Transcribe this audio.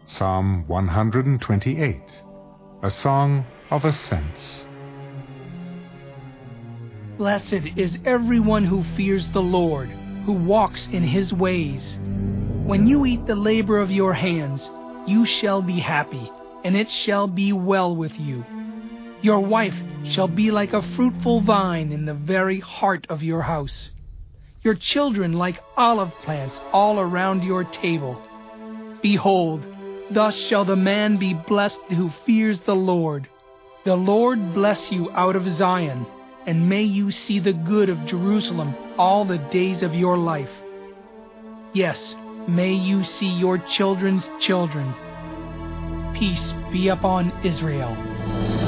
Psalm 128, a song of ascents. Blessed is everyone who fears the Lord, who walks in his ways. When you eat the labor of your hands, you shall be happy, and it shall be well with you. Your wife shall be like a fruitful vine in the very heart of your house. Your children like olive plants all around your table. Behold, thus shall the man be blessed who fears the Lord. The Lord bless you out of Zion, and may you see the good of Jerusalem all the days of your life. Yes, may you see your children's children. Peace be upon Israel.